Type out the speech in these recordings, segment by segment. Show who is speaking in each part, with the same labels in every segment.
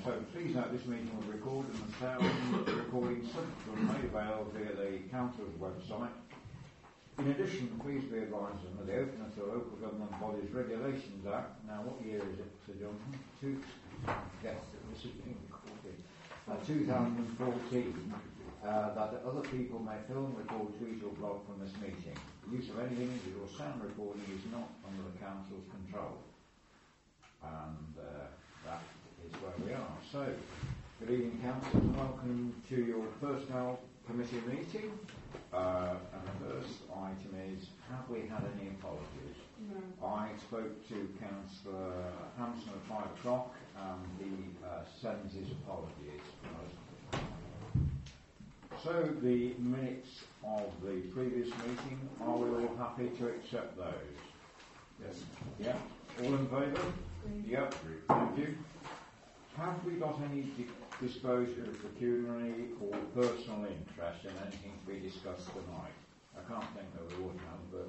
Speaker 1: So please note this meeting was recorded and the sound recording subject was made available via the Council's website. In addition, please be advised that the Openness to Local Government Bodies Regulations Act, now what year is it, Sir Johnson? Yes, this is being recorded. 2014, that other people may film, record, tweet or blog from this meeting. The use of any images or sound recording is not under the Council's control. And that is where we are. So, good evening, Council, and welcome to your Personnel Committee meeting. And the first item is, have we had any apologies?
Speaker 2: No.
Speaker 1: I spoke to Councillor Hampson at 5 o'clock and he sends his apologies. So the minutes of the previous meeting, are we all happy to accept those?
Speaker 3: Yes.
Speaker 1: Yeah? All in favour? Yep. Thank you. Have we got any disclosure of pecuniary or personal interest in anything to be discussed tonight? I can't think that we would have, but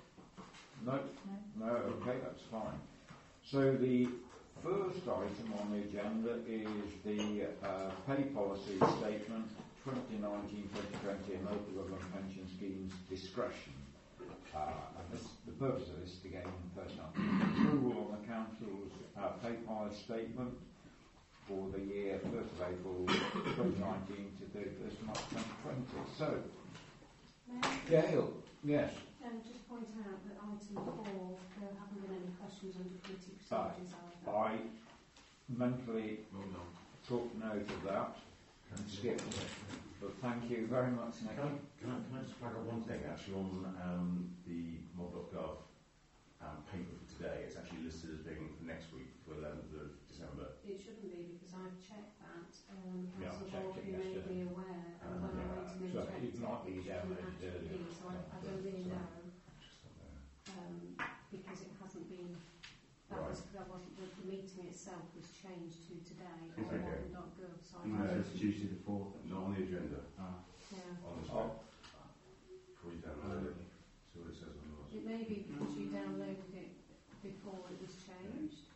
Speaker 1: no, okay, that's fine. So the first item on the agenda is the pay policy statement 2019-2020 and local government pension schemes discretion. And the purpose of this is to gain personnel approval on the Council's pay policy statement for the year 1st of April 2019 to 31st of March 2020. So, Gail, yes.
Speaker 2: Just point out that item 4, there haven't been any questions under committee procedures either.
Speaker 1: I mentally took note of that and skipped it. But thank you very much, Nick.
Speaker 3: Can I just flag up one thing actually on the mod.gov paper for today? It's actually listed as being for next week, for 11th of December.
Speaker 2: It shouldn't be because I've checked that.
Speaker 1: Yeah, I checked it
Speaker 2: you may
Speaker 1: yesterday.
Speaker 2: be aware, and when I went and
Speaker 1: So
Speaker 2: checked
Speaker 1: it might be
Speaker 2: it
Speaker 1: downloaded
Speaker 2: shouldn't
Speaker 1: earlier.
Speaker 2: be, so I don't really know,
Speaker 3: Just
Speaker 2: because it hasn't been. That wasn't the meeting itself was changed to today on
Speaker 3: Okay.
Speaker 2: modern.gov. So I
Speaker 3: No,
Speaker 2: don't-
Speaker 3: it's Tuesday the 4th, not on the agenda.
Speaker 2: yeah.
Speaker 3: On the spot. Before you download it. See what it says on yours.
Speaker 2: It may be because you downloaded it before it was changed.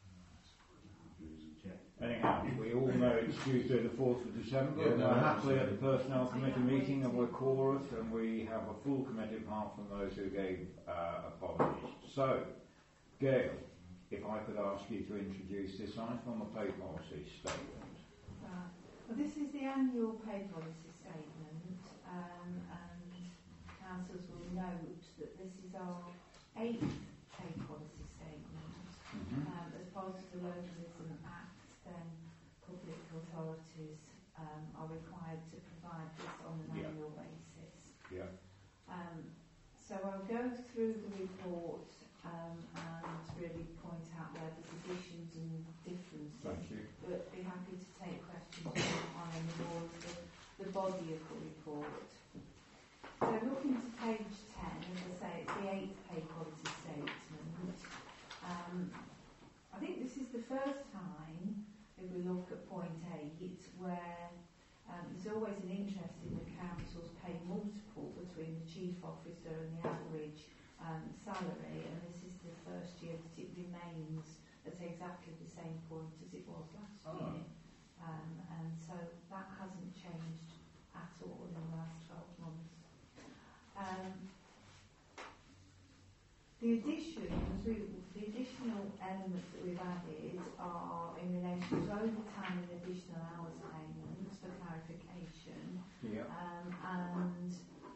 Speaker 1: Anyhow, we all know it's Tuesday the 4th of December,
Speaker 3: Yeah,
Speaker 1: and
Speaker 3: no,
Speaker 1: we're happily at the
Speaker 3: absolutely.
Speaker 1: Personnel Committee meeting, and we're quorate, and we have a full committee apart from those who gave apologies. So, Gail, if I could ask you to introduce this item on the pay policy statement.
Speaker 4: Right. Well, this is the annual pay policy statement, and councillors will note that this is our 8th pay policy statement. As part of the Localism Act, then public authorities are required to provide this on an annual basis.
Speaker 1: Yeah.
Speaker 4: So I'll go through the report and really point out where there's additions and differences.
Speaker 1: Thank you.
Speaker 4: But be happy to take questions on any more of the body of the report. So looking to page 10, as I say, it's the 8th pay policy statement. I think this is the first time, if we look at point 8, where there's always an interest in the council's pay multiple between the chief officer and the average salary, and this is the first year that it remains at exactly the same point as it was last year. And so that hasn't changed at all in the last 12 months. The additional elements that we've added are in relation to overtime and additional hours payments for clarification,
Speaker 1: Yeah.
Speaker 4: and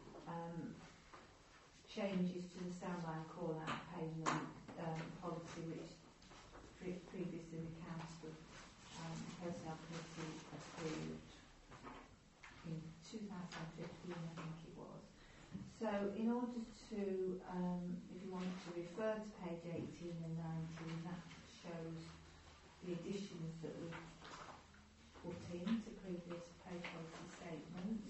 Speaker 4: changes to the standby call-out payment policy, which previously the Council Personnel Committee approved in 2015, I think it was. So in order to, if you want to refer to page 18 and 19, that shows the additions that we've put into previous pay policy statements.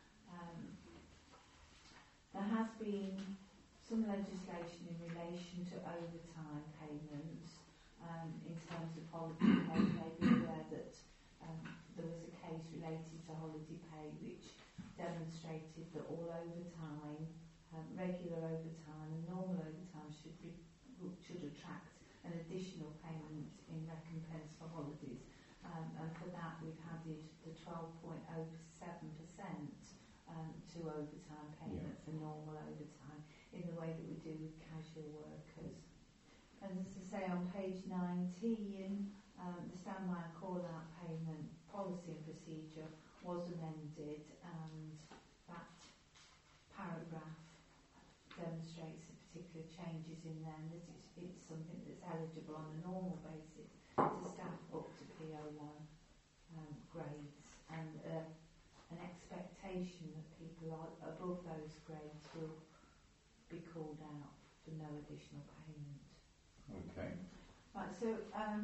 Speaker 4: There has been some legislation in relation to overtime payments in terms of holiday pay. You may be aware that there was a case related to holiday pay which demonstrated that all overtime, regular overtime and normal overtime should attract an additional payment in recompense for holidays, and and for that we've added the 12.07% to overtime payment for normal overtime in the way that we do with casual workers. And as I say, on page 19, the standby and call-out payment policy and procedure was amended, and that paragraph demonstrates the particular changes in there, and that it's something that's eligible on a normal basis to staff up to PO1 grades, and an expectation that people are above those grades will be called out for no additional payment.
Speaker 1: Okay.
Speaker 4: Right, so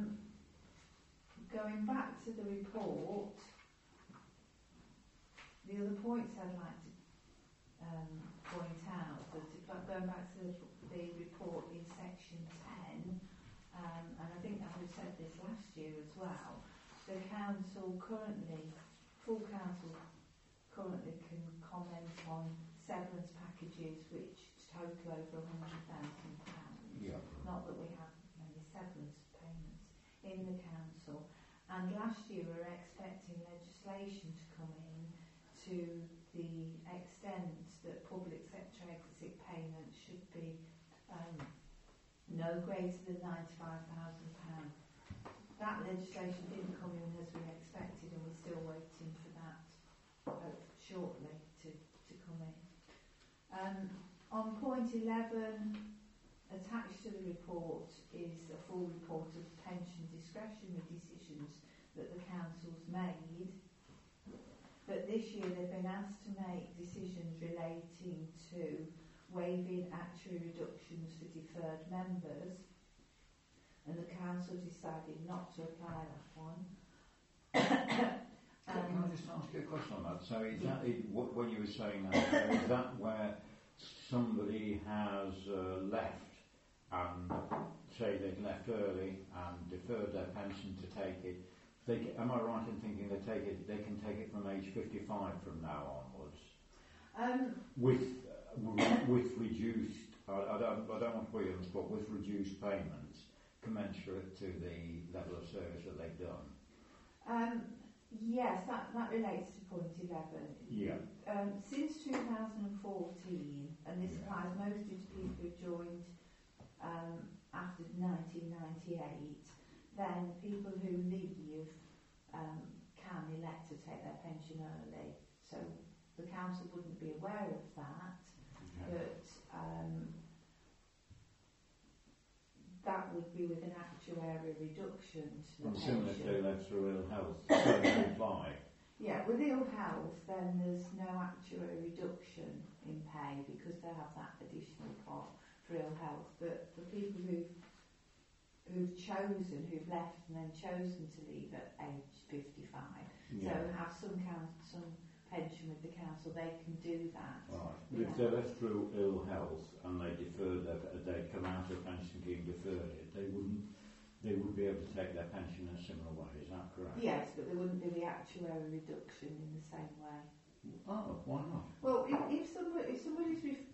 Speaker 4: going back to the report, the other points I'd like to point out, that going back to the report in section 10, and I think that we've said this last year as well, the council currently, full council currently can comment on severance packages which total over £100,000.
Speaker 1: Yeah.
Speaker 4: Not that we have many severance payments in the council. And last year we were expecting legislation to come in to the extent that public sector exit payments should be no greater than £95,000. That legislation didn't come in as we expected, and we're still waiting for that shortly to come in. On point 11, attached to the report is a full report of pension discretionary decisions that the council's made. But this year they've been asked to make decisions relating to waiving actuary reductions for deferred members, and the council decided not to apply that one.
Speaker 1: Can I just ask you a question on that? So is that when you were saying that, is that where somebody has left and say they've left early and deferred their pension to take it? Am I right in thinking they can take it from age 55 from now onwards? With reduced, I don't want to put you on the spot, with reduced payments commensurate to the level of service that they've done?
Speaker 4: Yes, that relates to point 11.
Speaker 1: Yeah.
Speaker 4: Since 2014, and this applies mostly to people who joined after 1998, then people who leave can elect to take their pension early. So the council wouldn't be aware of that, but that would be with an actuarial reduction to the pension.
Speaker 1: Similar if they left through ill health, so they apply.
Speaker 4: Yeah, with ill health, then there's no actuarial reduction in pay because they have that additional pot for ill health. But for people who've left and then chosen to leave at age 55, so have some pension with the council, they can do that.
Speaker 1: Right. But if they left through ill health and they deferred they'd come out of pension scheme, deferred it, they would be able to take their pension in a similar way. Is that correct?
Speaker 4: Yes, but there wouldn't be the actuarial reduction in the same way.
Speaker 1: Oh, why not?
Speaker 4: Well, if somebody's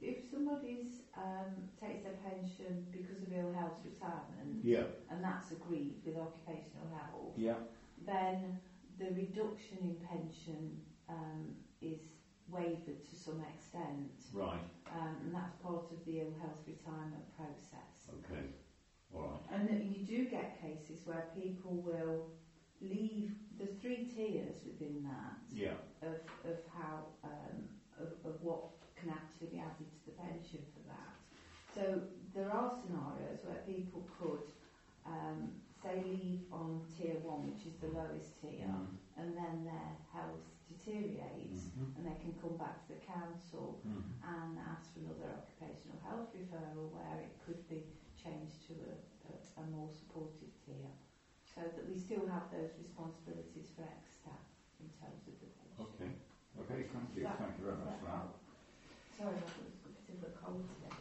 Speaker 4: takes their pension because of ill health retirement, and that's agreed with occupational health, then the reduction in pension is waived to some extent.
Speaker 1: Right.
Speaker 4: And that's part of the ill health retirement process.
Speaker 1: Okay. All right.
Speaker 4: And you do get cases where people will leave. There's 3 tiers within that. Of how of what can actually be added to the pension for that. So there are scenarios where people could say leave on tier 1, which is the lowest tier, and then their health deteriorates, and they can come back to the council and ask for another occupational health referral where it could be changed to a more supportive tier, so that we still have those responsibilities for ex-staff in terms of the pension.
Speaker 1: Okay, thank you. Thank you very much for that.
Speaker 4: Sorry, that was a bit of a cold today.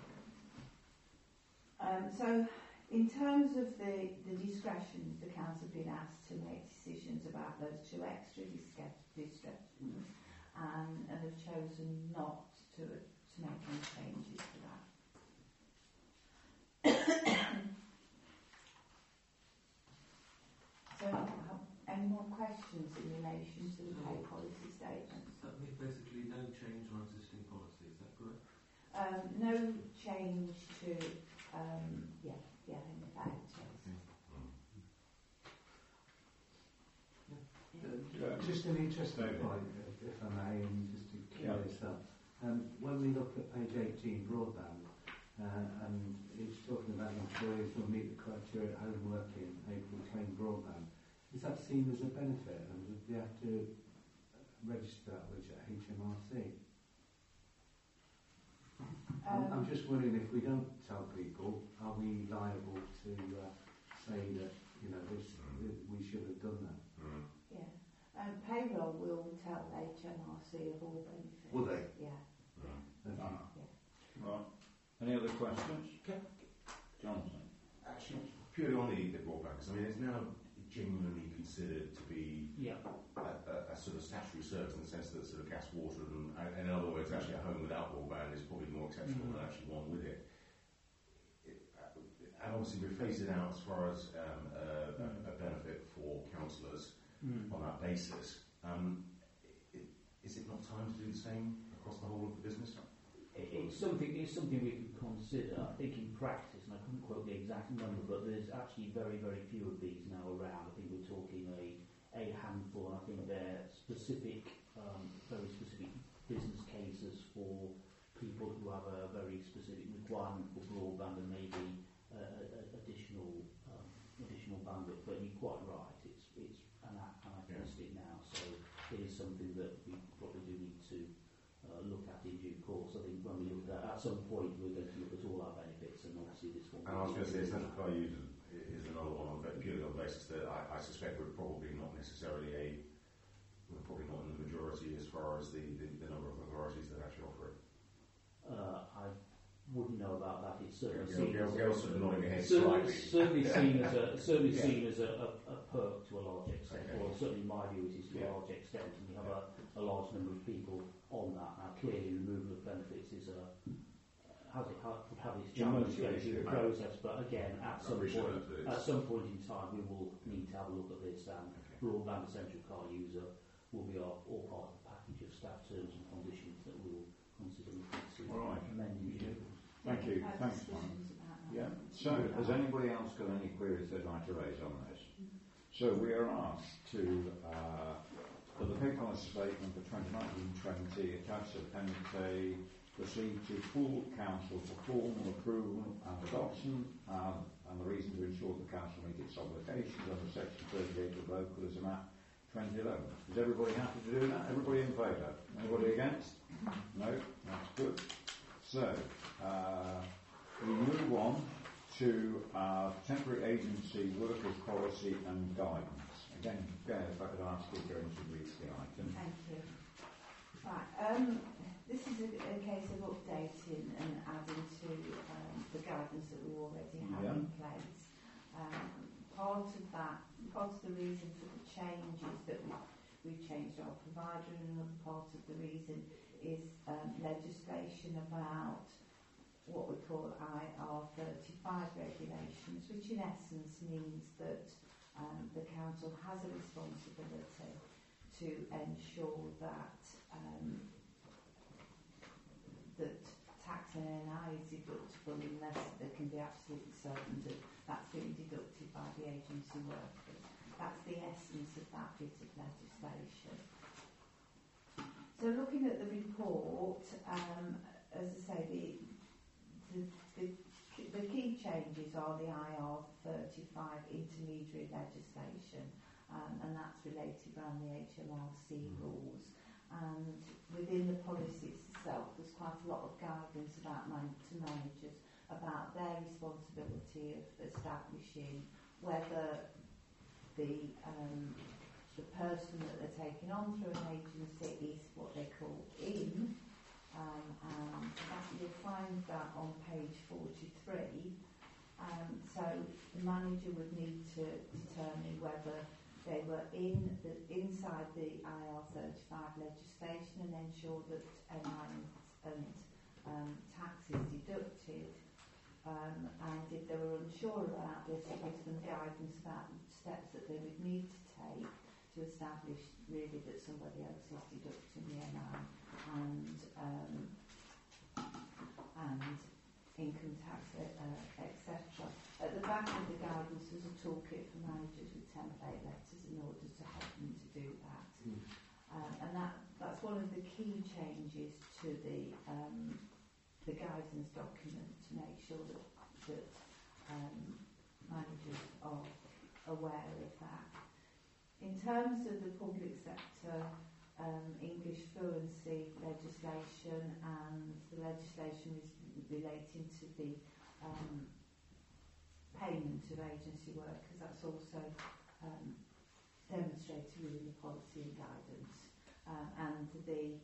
Speaker 4: So, in terms of the discretions, the council have been asked to make decisions about those 2 extra discretions, and have chosen not to make any changes to that. So, any more questions? questions in relation to the pay policy statement?
Speaker 5: That means basically no change on existing policy, is that correct?
Speaker 4: No change to, in effect, yes.
Speaker 6: Just an interesting point, if I may, and just to clear this up. When we look at page 18, broadband, and it's talking about employees will meet the criteria at home working, able to claim broadband. Is that seen as a benefit, and do they have to register that with HMRC? I'm just wondering if we don't tell people, are we liable to say that we should have done that?
Speaker 4: Yeah. Payroll will tell HMRC of all benefits.
Speaker 3: Will they?
Speaker 4: Yeah.
Speaker 1: Right. Any other questions? Jonathan?
Speaker 3: Actually, purely on the broadband, because I mean, it's now genuinely considered to be a sort of statutory service in the sense that sort of gas, water, and in other words, actually a home without broadband is probably more exceptional than actually one with it. And obviously, we phase it out as far as a benefit for councillors on that basis. Is it not time to do the same across the whole of the business?
Speaker 7: It's something we could consider. I think in practice, and I couldn't quote the exact number, but there's actually very, very few of these now around. I think we're talking a handful, and I think they're specific, very specific business cases for people who have a very specific requirement for broadband and maybe additional bandwidth. But you're quite right, it's anachronistic now, so it is something that we probably do need to look at in due course. I think when we look at some point we're going to look at all our benefits, and obviously this one.
Speaker 3: And I was going to say, essential car use is another one, but purely on the basis that I suspect we're probably not necessarily we're probably not in the majority as far as the number of authorities that actually offer it.
Speaker 7: I wouldn't know about that. It's certainly seen as a perk to a large extent. Okay. Well, certainly in my view it is to a large extent, and we have a large number of people on that. Now, clearly, removal of benefits is would have its challenges going through the process. But again, at some point in time, we will need to have a look at this, and broadband essential car user will be all part of the package of staff terms and conditions that we will consider amending.
Speaker 1: Thank you. Thanks, Simon. Yeah. So, has anybody else got any queries they'd like to raise on this? So, we are asked to, for the pay policy statement for 2019-20, attached to Appendix A, proceed to full council for formal approval and adoption, and the reason to ensure the council meet its obligations under Section 38 of Localism Act 2011. Is everybody happy to do that? Everybody in favour? Anybody against? No? That's good. So, we move on to temporary agency workers policy and guidance. Again, Gail, if I could ask you to introduce the item.
Speaker 4: Thank you. Right, this is a case of updating and adding to the guidance that we already have in place. Part of the reason for the change is that we've changed our provider, and another part of the reason is legislation about what we call IR35 regulations, which in essence means that the council has a responsibility to ensure that that tax and NI is deductible unless there can be absolutely certain that that's being deducted by the agency workers. That's the essence of that bit of legislation. So looking at the report, as I say, the key changes are the IR35 intermediary legislation, and that's related around the HMRC rules. And within the policy itself, there's quite a lot of guidance about to managers about their responsibility of establishing whether the person that they're taking on through an agency is what they call in. And you'll find that on page 43. So the manager would need to determine whether they were inside the IR35 legislation and ensure that NI and tax is deducted. And if they were unsure about this, it gives them guidance about steps that they would need to take to establish really that somebody else is deducting the NI and income tax, etc. At the back of the guidance there's a toolkit for managers with template letters in order to help them to do that. And that's one of the key changes to the guidance document, to make sure that managers are aware of that. In terms of the public sector English fluency legislation and the legislation relating to the payment of agency workers, that's also demonstrated within the policy and guidance. And the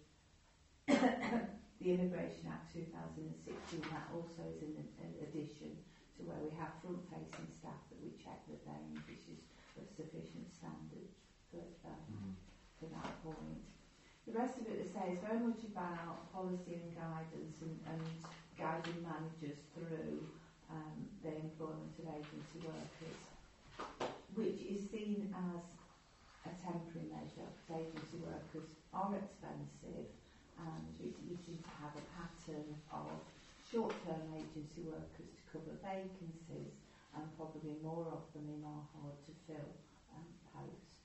Speaker 4: Immigration Act 2016, that also is in addition to where we have front-facing staff that we check that their English is of sufficient standard for that point. The rest of it, I say, is very much about policy and guidance and guiding managers through the employment of agency workers, which is seen as a temporary measure because agency workers are expensive, and we seem to have a pattern of short-term agency workers to cover vacancies, and probably more of them in our hard-to-fill posts.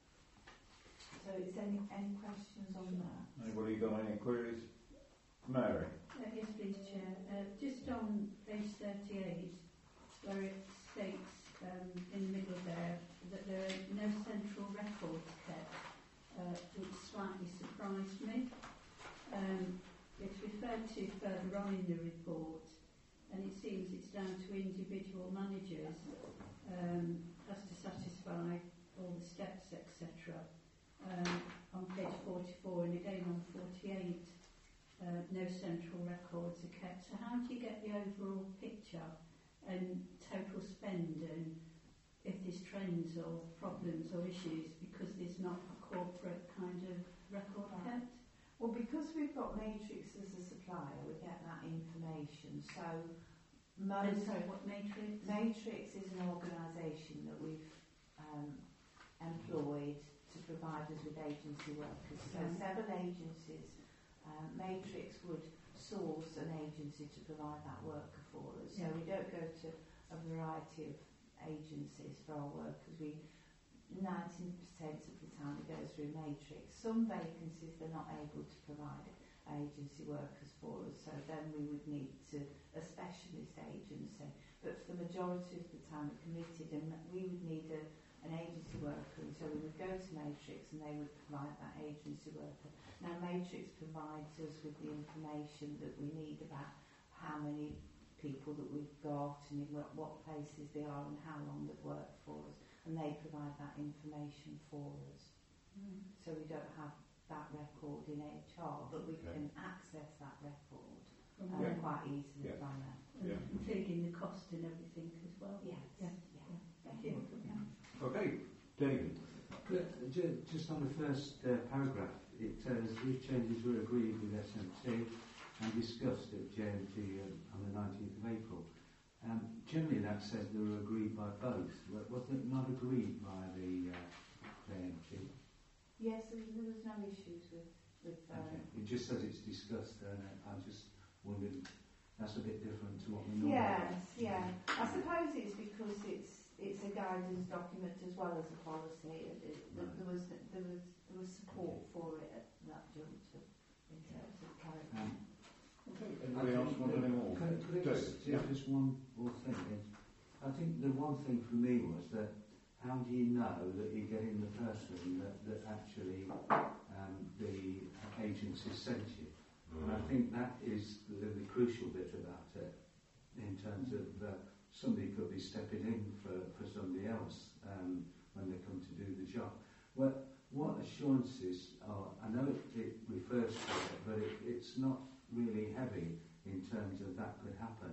Speaker 4: So, is any questions on that?
Speaker 1: Anybody got any queries? Mary?
Speaker 2: Yes, please, Chair. Just on page 38, where it states in the middle there that there are no central records kept, which slightly surprised me. It's referred to further on in the report, and it seems it's down to individual managers as to satisfy all the steps, etc. On page 44 and again on 48, no central records are kept. So how do you get the overall picture and total spend, and if there's trends or problems or issues because there's not a corporate kind of record kept?
Speaker 4: Well, because we've got Matrix as a supplier, we get that information. So,
Speaker 2: what Matrix?
Speaker 4: Matrix is an organisation that we've employed to provide us with agency workers. So, several agencies, Matrix would source an agency to provide that worker for us. So, we don't go to a variety of agencies for our workers. 90% of the time it goes through Matrix. Some vacancies they're not able to provide agency workers for us, so then we would need a specialist agency. But for the majority of the time we're committed, and we would need an agency worker, and so we would go to Matrix and they would provide that agency worker. Now Matrix provides us with the information that we need about how many people that we've got and in what places they are and how long they've worked for us. And they provide that information for us. So we don't have that record in HR, but we can access that record quite easily from there.
Speaker 2: Including the cost and everything as well.
Speaker 4: Yes.
Speaker 2: Thank you.
Speaker 1: Okay, David.
Speaker 6: Just on the first paragraph, it says these changes were agreed with SMT and discussed at JMT on the 19th of April. Generally that says they were agreed by both. Was it not agreed by the JMT?
Speaker 4: Yes, there was no issues with
Speaker 6: Okay. It just says it's discussed, and I just wondered, that's a bit different to what we normally
Speaker 4: Yes. I suppose it's because it's a guidance document as well as a policy. There was support for it at that juncture in terms of character.
Speaker 1: Anybody else want any more?
Speaker 6: Could I just one more thing? I think the one thing for me was that how do you know that you're getting the person that actually the agency sent you? And I think that is the crucial bit about it, in terms of somebody could be stepping in for somebody else when they come to do the job. What assurances are, I know it refers to it, but it's not really heavy in terms of that could happen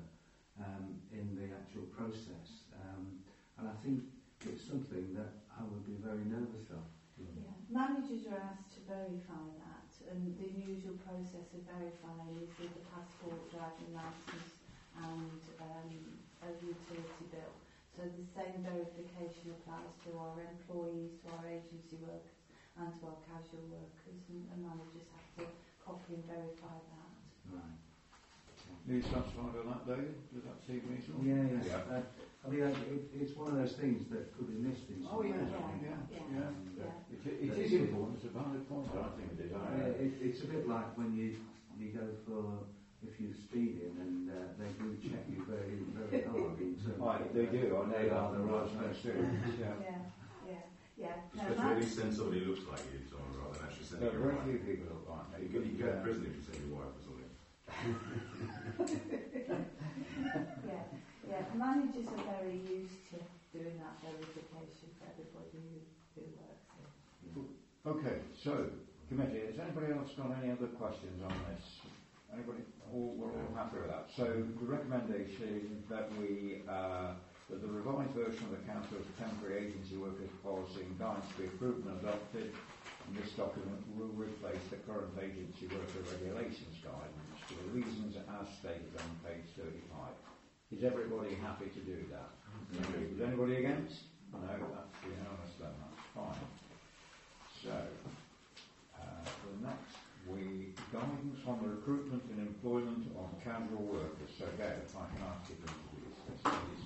Speaker 6: in the actual process. And I think it's something that I would be very nervous of.
Speaker 4: Yeah. Managers are asked to verify that, and the usual process of verifying is with the passport, driving licence and a utility bill. So the same verification applies to our employees, to our agency workers and to our casual workers, and managers have to copy and verify that.
Speaker 6: Right.
Speaker 1: Are you satisfied on that, David? Does that seem reasonable?
Speaker 6: Yeah. I mean, it's one of those things that could be missed in some
Speaker 1: Oh, yeah,
Speaker 6: ways.
Speaker 1: yeah. It is important. It's a valid point, I think, design.
Speaker 6: It's a bit like when you go for, if you're speeding and they do check you very, very hard in terms of...
Speaker 1: They do, I know
Speaker 6: they
Speaker 1: that
Speaker 6: are the
Speaker 1: from
Speaker 6: right
Speaker 1: personal
Speaker 6: person.
Speaker 1: experience,
Speaker 4: Yeah. No,
Speaker 3: Especially at least send somebody who looks like you, Tom, rather than actually sending your
Speaker 1: very
Speaker 3: wife.
Speaker 1: few people look like me.
Speaker 3: You go to prison if you send your wife or something.
Speaker 4: managers are very used to doing that verification for everybody who works here.
Speaker 1: Okay, so, committee, has anybody else got any other questions on this? Anybody? We're all happy with that. So, the recommendation is that that the revised version of the Council's temporary agency workers policy and guidance be approved and adopted, and this document will replace the current agency worker regulations guidance for the reasons as stated on page 35. Is everybody happy to do that? Is anybody against? No, that's unanimous then, that's fine. So, the next, guidance on the recruitment and employment of casual workers. So, Gail, if I can ask you to introduce this, please.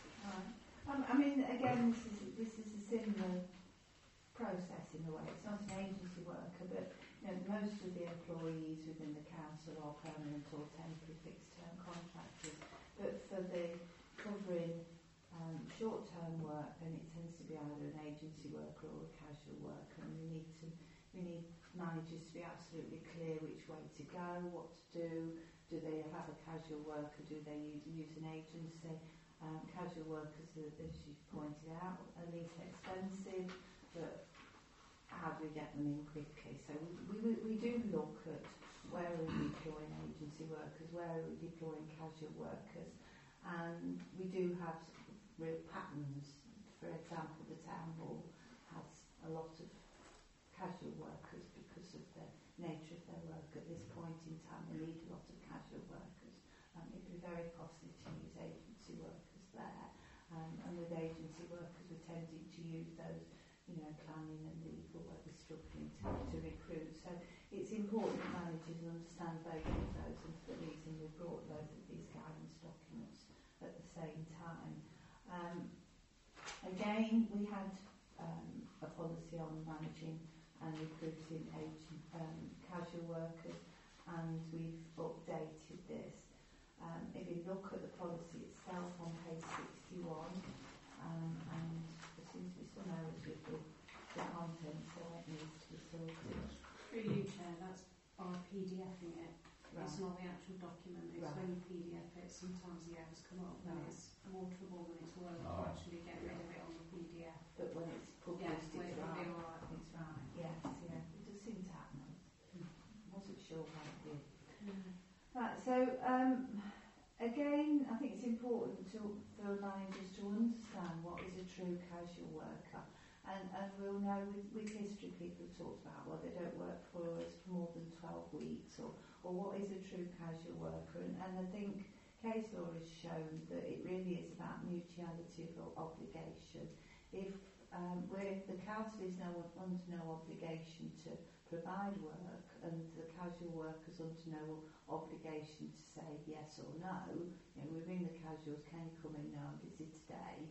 Speaker 4: I mean, again, this is a similar process in a way. It's not an agency worker, but most of the employees within the council are permanent or temporary fixed-term contractors. But for the covering short-term work, then it tends to be either an agency worker or a casual worker, and we need managers to be absolutely clear which way to go, what to do. Do they have a casual worker? Do they use an agency? Casual workers, as you pointed out, are least expensive, but how do we get them in quickly? So we do look at where are we deploying agency workers, where are we deploying casual workers, and we do have real patterns. For example, the town hall has a lot of casual workers because of the nature of their work. At this point in time, they need a lot of casual workers. It would be very costly to use agency workers there, and with agency workers we're tending to use those, planning and legal where we're struggling to recruit. So it's important that managers understand both of those, and for the reason we brought both of these guidance documents at the same time. Again, we had a policy on managing and recruiting casual workers, and we've updated this. If you look at the policy itself on page 61, and there seems to be some errors with the content, so it needs to be sorted.
Speaker 8: Through you, Chair, that's by PDFing it.
Speaker 4: Right.
Speaker 8: It's not the actual document, it's
Speaker 4: Right.
Speaker 8: when you PDF it, sometimes the errors come up and
Speaker 4: Right.
Speaker 8: it's more trouble than it's worth to actually get rid of it on the PDF.
Speaker 4: But when it's published,
Speaker 8: Yes,
Speaker 4: it's
Speaker 8: it'll be
Speaker 4: right.
Speaker 8: alright.
Speaker 4: It's right. Yes, yeah. It does seem to happen. Wasn't sure how it did. Right. So again, I think it's important for managers to understand what is a true casual worker. And we'll know with history, people have talked about, well, they don't work for us for more than 12 weeks, or what is a true casual worker. And I think case law has shown that it really is about mutuality of obligation. If the council is under no obligation to provide work, and the casual workers under no obligation to say yes or no, we ring the casuals, can you come in now and busy today?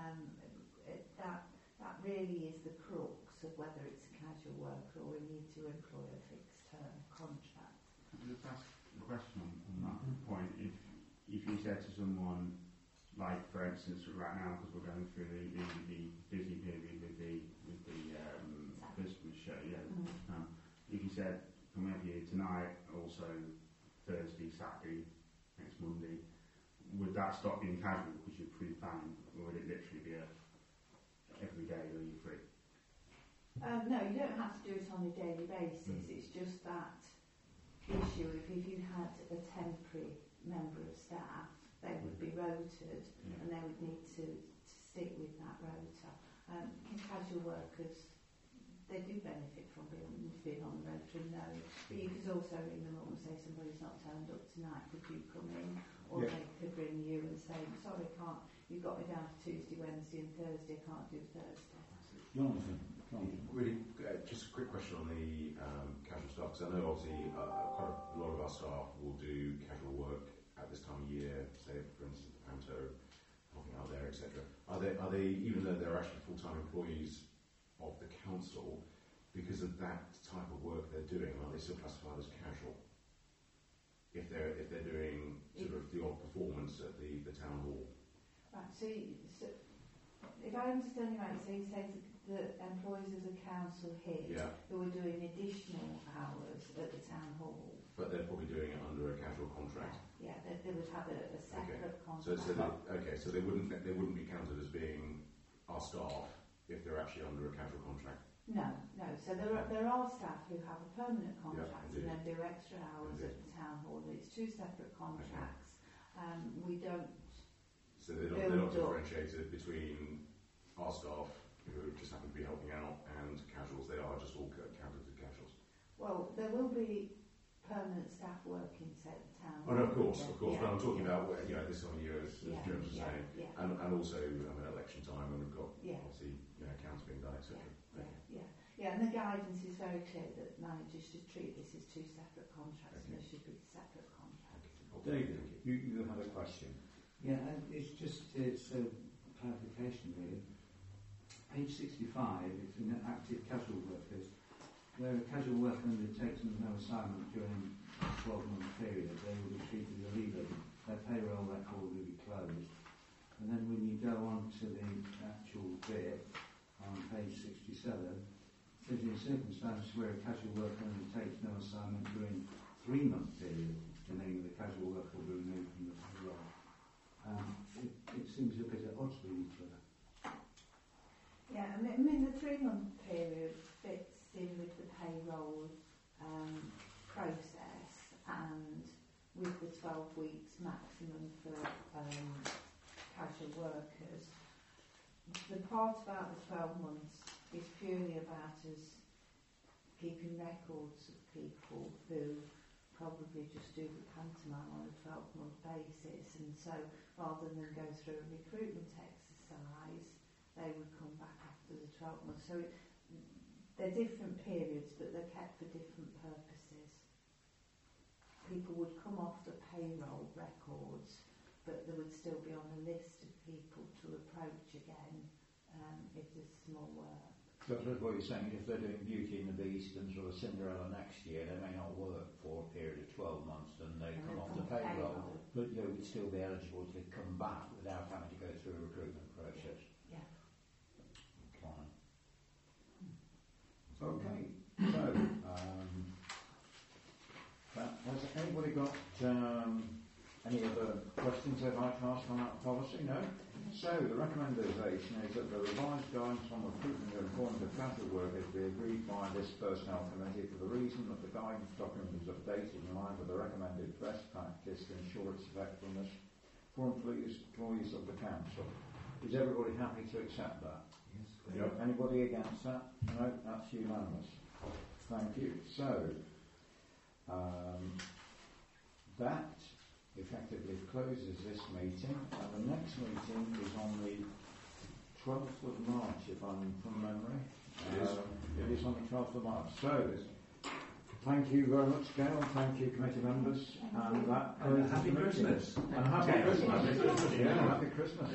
Speaker 4: That really is the crux of whether it's a casual worker or we need to employ a fixed term contract.
Speaker 9: Just ask a question on that point. If you said to someone, like for instance right now, because we're going through the busy period with the Christmas show, if you said come over here tonight, also Thursday, Saturday, next Monday, would that stop being casual because you're pre-planning, or would it literally be every day are you free?
Speaker 4: No, you don't have to do it on a daily basis. It's just that issue. If you had a temporary member of staff, they would be rotated, and they would need to stick with that rota. Casual workers, they do benefit from being on the rota and know. But you could also ring them up and say somebody's not turned up tonight, could you come in? Or they could ring you and say, sorry, you've got me down for Tuesday, Wednesday and Thursday, I can't do Thursday.
Speaker 1: Jonathan.
Speaker 3: Really, just a quick question on the casual staff, because I know obviously quite a lot of our staff will do casual work at this time of year, say for instance the Panto, helping out there, etc. Are they, even though they're actually full-time employees of the council, because of that type of work they're doing, are they still classified as casual? If they're doing sort of the odd performance at the town hall.
Speaker 4: Right, so if I understand you right, so you say the employees of the council here who are doing additional hours at the town hall.
Speaker 3: But they're probably doing it under a casual contract.
Speaker 4: Yeah, they would have a separate contract.
Speaker 3: So they wouldn't be counted as being our staff if they're actually under a casual contract.
Speaker 4: No. So there are staff who have a permanent contract and then do extra hours at the town hall. It's two separate contracts. We don't.
Speaker 3: So they're not differentiated between our staff who just happen to be helping out and casuals. They are just all counted as casuals.
Speaker 4: Well, there will be permanent staff working, say, at the town.
Speaker 3: Oh no, of course. But I'm talking about this time of year, as James was saying, and also election time, and we've got obviously accounts being done, etc.
Speaker 4: Yeah, and the guidance is very clear that managers should treat this as two separate contracts, and there should be separate contracts.
Speaker 1: David, you have a question.
Speaker 6: Yeah, it's a clarification really. Page 65, it's in active casual workers, where a casual worker undertakes no assignment during a 12-month period, they will be treated as illegal. Their payroll record will be closed. And then when you go on to the actual bit on page 67, it says in circumstances where a casual worker undertakes no assignment during a 3-month period, the name of the casual worker will be removed from the payroll. It seems a bit at odds with each other.
Speaker 4: Yeah, I mean the 3-month period fits in with the payroll process and with the 12 weeks maximum for casual workers. The part about the 12 months is purely about us keeping records of people who probably just do the pantomime on a 12-month basis, and so rather than go through a recruitment exercise, they would come back after the 12 months. So they're different periods, but they're kept for different purposes. People would come off the payroll records, but they would still be on a list of people to approach again if there's small work.
Speaker 1: So I suppose what you're saying, if they're doing Beauty and the Beast and sort of Cinderella next year, they may not work for a period of 12 months and they come off the payroll, but they would still be eligible to come back without having to go through a recruitment process.
Speaker 4: Yeah.
Speaker 1: Fine. Okay, so has anybody got any other questions they'd like to ask on that policy? No? So the recommendation is that the revised guidance on recruitment and employment of casual workers be agreed by this personnel committee for the reason that the guidance document is updated in line with the recommended best practice to ensure its effectiveness for employees of the council. Is everybody happy to accept that?
Speaker 5: Yes.
Speaker 1: Yep. Anybody against that? No, that's unanimous. Thank you. So that effectively closes this meeting, and the next meeting is on the 12th of March, if I'm from memory. It is on the 12th of March. So, thank you very much, Gail. Thank you, committee members. And that
Speaker 6: Happy Christmas.
Speaker 1: And happy Christmas. Yeah, happy Christmas.